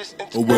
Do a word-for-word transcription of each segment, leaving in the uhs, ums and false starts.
this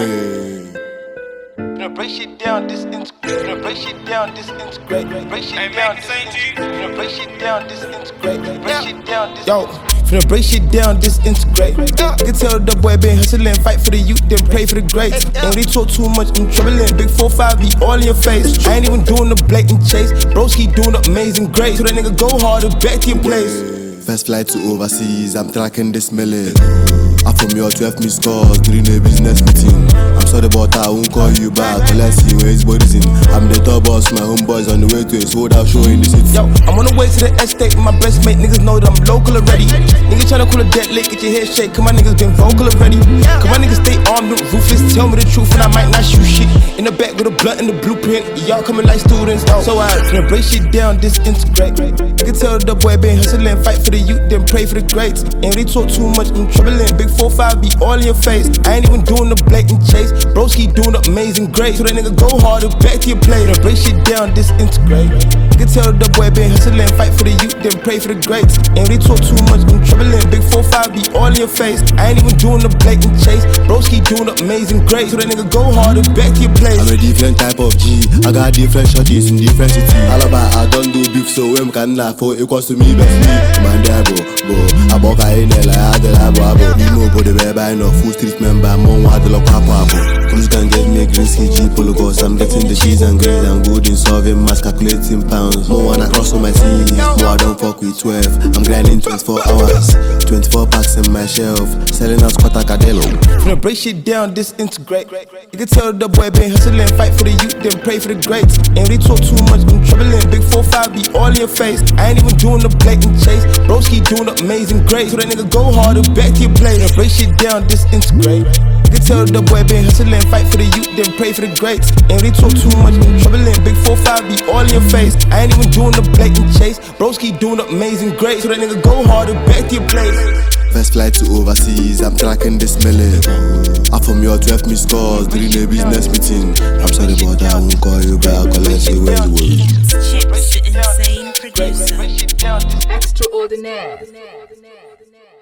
away. Finna break shit down, this integrate. Finna break shit down, this integrate. Break shit down, this integrate. Finna break shit down, this integrate. Break shit down, this yo. Finna break shit down, disintegrate. I can tell the boy been hustling, fight for the youth, then pray for the greats. Ain't really talk too much, I'm troubling. Big four five be all in your face. I ain't even doing the blatant chase. Broski doing amazing great. So that nigga go harder, back to your place. First flight to overseas, I'm tracking this million. I'm from your twelve missed calls during a business meeting. I'm sorry but I won't call you back. Let's see where his body's in. I'm the top boss, my homeboys on the way to a sold out show in the city. Yo, I'm on the way to the estate with my best mate. Niggas know that I'm local already. Niggas tryna call a dead lick, get your head shake. Cause my niggas been vocal already. Cause my niggas stay armed and ruthless. Tell me the truth and I might not shoot shit. In the back with a blunt and the blueprint. Y'all coming like students. So I finna break shit down, disintegrate. I can tell the boy been hustling, fight for the youth, then pray for the greats. Ain't really talk too much, I'm troubling. Big four five be all in your face. I ain't even doing the blatant chase. Broski doing amazing great. So that nigga go harder, back to your plate. Finna break shit down, disintegrate. I can tell the boy been hustling, fight for the youth, then pray for the greats. Ain't really talk too much, I'm troubling. Big four five be all in your face. I ain't even doing the blatant chase. Broski doing amazing great. So that nigga go harder, back to your place. I'm a different type of G. I got different shorties in different cities. All about I don't do beef, so when can I for equals to me best me. Man there bo, bo. I walk in there like I did I bo. You know but the way by no full street member. Mom want to look up up. Police can get me green ski G polo cause I'm getting the cheese and grades. I'm good in solving mass calculating pounds. More wanna cross on my teeth. More I don't fuck with twelve. I'm grinding twenty-four hours. twenty-four packs in my shelf. Selling out squat a cadello. Finna break shit down, disintegrate. You can tell the boy been hustling, fight for the youth, then pray for the greats. Ain't really talk too much, I'm troubling. Big four five be all in your face. I ain't even doing the blatant chase. Broski doing amazing great. So that nigga go harder, back to your place. Finna break shit down, disintegrate. You can tell the boy been hustling, fight for the youth, then pray for the greats. Ain't really talk too much, I'm troubling. Big four five be all in your face. I ain't even doing the blatant chase. Broski doing amazing great. So that nigga go harder, back to your place. First flight to overseas, I'm tracking this million. I'm from your twelve missed calls during a business meeting. I'm sorry but I won't call you back. I'll let you where you were. Chips, insane producer. Extraordinaire.